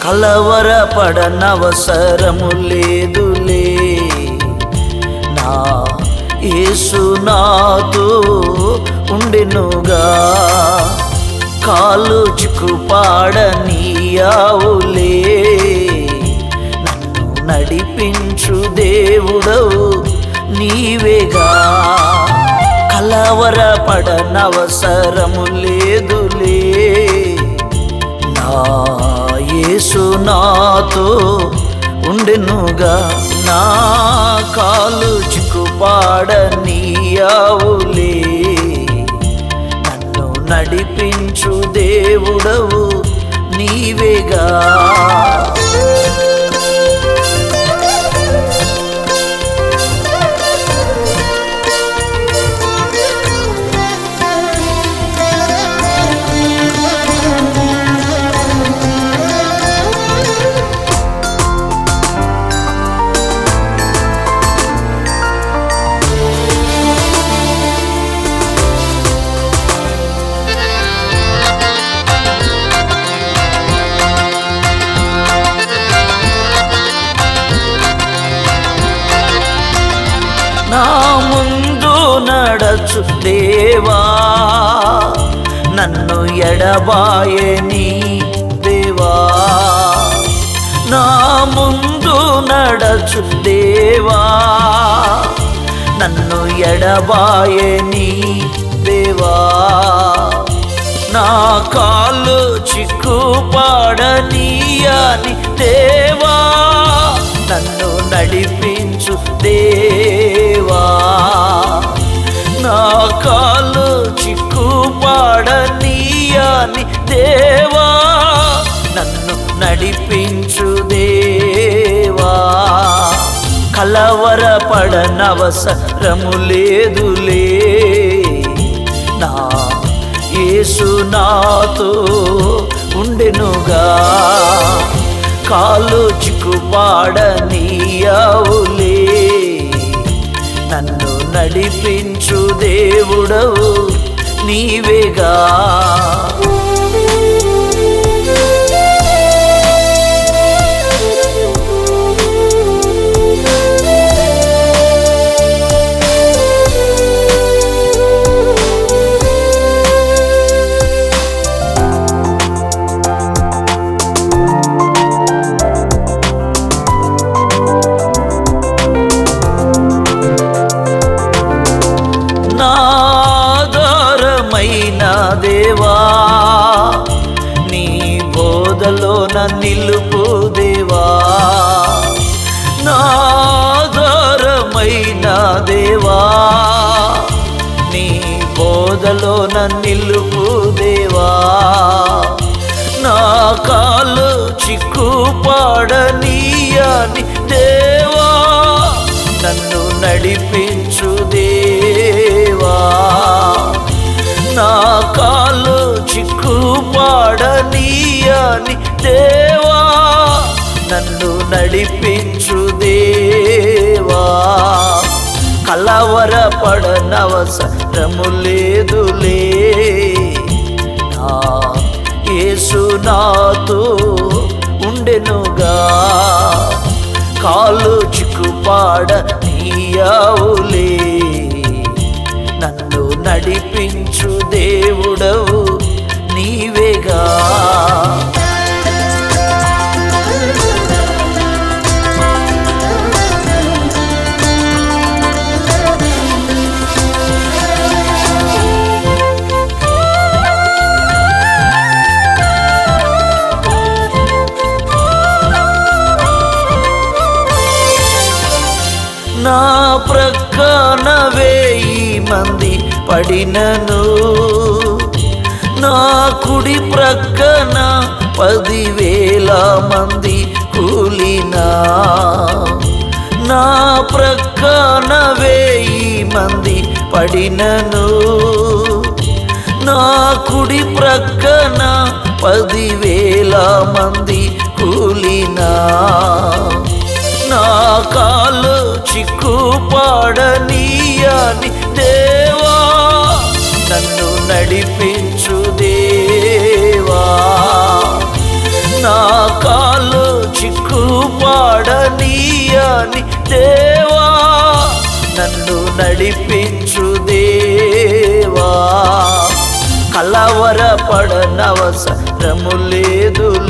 కలవరపడనవసరము లేదులే, నా యేసు నాతో ఉండెనుగా. కాలు చిక్కుపాడనీయావులే, నన్ను నడిపించు దేవుడవు నీవేగా. కలవరపడనవసరము లేదులే, నా యేసు నాతో ఉండెనుగా. నా కాలు చిక్కుపాడనీయావులే, నన్ను నడిపించు దేవుడవు నీవేగా. నా ముందు నడచు దేవా, నన్ను ఎడబాయని దేవా. నా ముందు నడచు దేవా, నన్ను ఎడబాయని దేవా. నా కాళ్ళు చిక్కుపాడనీయని దేవా, నన్ను నడిపించు దేవా. నా కాళ్ళు చిక్కుపాడనీయని దేవా, నన్ను నడిపించు దేవా. కలవరపడనవసరము లేదులే, నా యేసు నాతో ఉండెనుగా. కాలు చిక్కుపాడనీయావులే, నన్ను నడిపించు దేవుడవు నీవేగా. దేవా, నీ బోధలో నిలుపు దేవా. నా ఆధారమైన దేవా, నీ బోధలో నిలుపు దేవా. నా కాళ్ళు చిక్కుపాడనీయని దేవా, నన్ను నడిపించు దేవా. నా కాళ్ళు చిక్కుపాడనీయని దేవా, నన్ను నడిపించు దేవా. కలవరపడనవసరము లేదులే, నా యేసు నాతో ఉండెనుగా. కాళ్ళు చిక్కుపాడనీయావులే, నన్ను నడిపించు దేవుడవు నీవేగా. నా ప్రక్కన 1000 మంది పడినను, నా కుడి ప్రక్కన 10,000 మంది కూలినా. నా ప్రక్కన 1000 మంది పడినను, నా కుడి ప్రక్కన 10,000 మంది కూలినా. నా కాళ్ళు చిక్కుపాడనీయని దేవా, నన్ను నడిపించు దేవా. నా కాళ్ళు సిగ్గుపాడనీయని దేవా నన్ను నడిపించు దేవా. కలవరపడనవసరము లేదులే